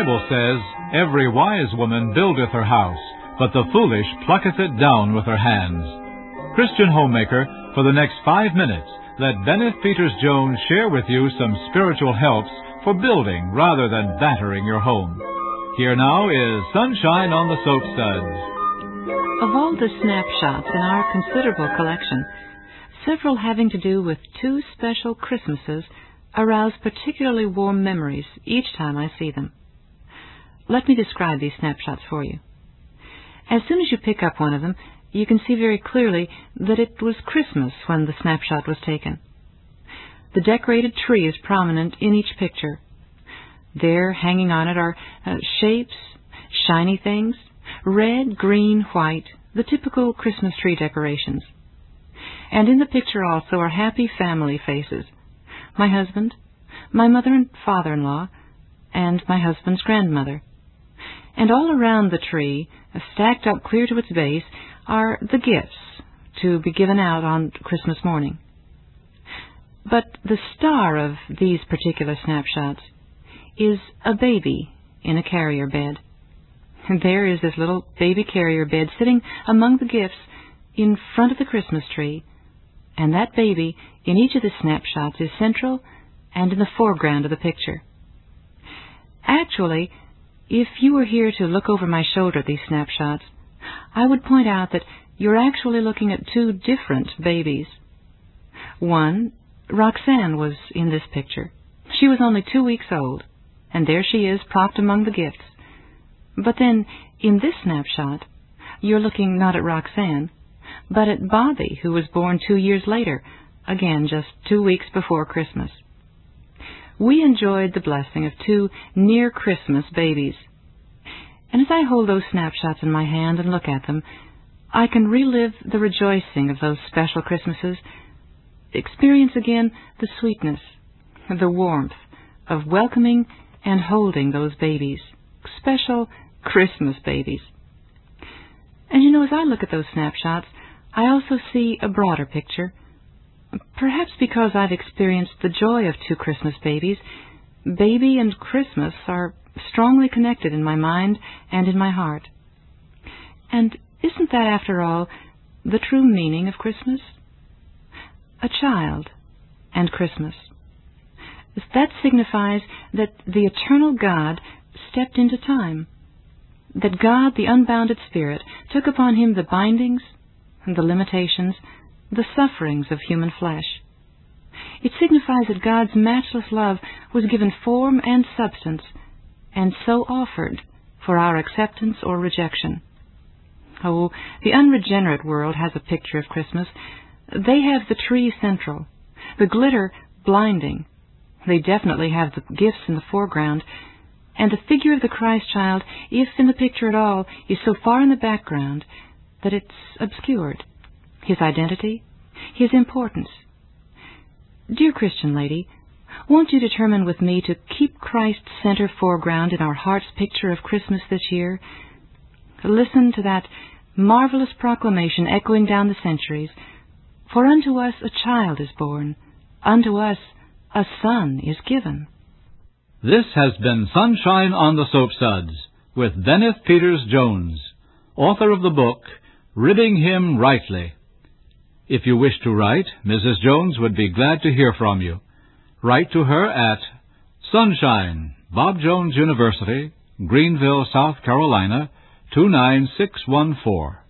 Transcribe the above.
Bible says, "Every wise woman buildeth her house, but the foolish plucketh it down with her hands." Christian homemaker, for the next 5 minutes, let Benneth Peters Jones share with you some spiritual helps for building rather than battering your home. Here now is Sunshine on the Soapsuds. Of all the snapshots in our considerable collection, several having to do with 2 special Christmases arouse particularly warm memories each time I see them. Let me describe these snapshots for you. As soon as you pick up one of them, you can see very clearly that it was Christmas when the snapshot was taken. The decorated tree is prominent in each picture. There, hanging on it, are shapes, shiny things, red, green, white, the typical Christmas tree decorations. And in the picture also are happy family faces. My husband, my mother and father-in-law, and my husband's grandmother. And all around the tree, stacked up clear to its base, are the gifts to be given out on Christmas morning. But the star of these particular snapshots is a baby in a carrier bed. And there is this little baby carrier bed sitting among the gifts in front of the Christmas tree, and that baby in each of the snapshots is central and in the foreground of the picture. Actually, if you were here to look over my shoulder at these snapshots, I would point out that you're actually looking at 2 different babies. One, Roxanne, was in this picture. She was only 2 weeks old, and there she is propped among the gifts. But then, in this snapshot, you're looking not at Roxanne, but at Bobby, who was born 2 years later, again just 2 weeks before Christmas. We enjoyed the blessing of 2 near-Christmas babies. And as I hold those snapshots in my hand and look at them, I can relive the rejoicing of those special Christmases, experience again the sweetness, the warmth of welcoming and holding those babies, special Christmas babies. And you know, as I look at those snapshots, I also see a broader picture. Perhaps because I've experienced the joy of 2 Christmas babies, baby and Christmas are strongly connected in my mind and in my heart. And isn't that, after all, the true meaning of Christmas? A child and Christmas. That signifies that the eternal God stepped into time, that God, the unbounded Spirit, took upon him the bindings, the limitations, the sufferings of human flesh. It signifies that God's matchless love was given form and substance, and so offered for our acceptance or rejection. Oh, the unregenerate world has a picture of Christmas. They have the tree central, the glitter blinding. They definitely have the gifts in the foreground, and the figure of the Christ child, if in the picture at all, is so far in the background that it's obscured. His identity, his importance. Dear Christian lady, won't you determine with me to keep Christ center foreground in our heart's picture of Christmas this year? Listen to that marvelous proclamation echoing down the centuries. For unto us a child is born, unto us a son is given. This has been Sunshine on the Soapsuds with Benneth Peters Jones, author of the book, Ridding Him Rightly. If you wish to write, Mrs. Jones would be glad to hear from you. Write to her at Sunshine, Bob Jones University, Greenville, South Carolina, 29614.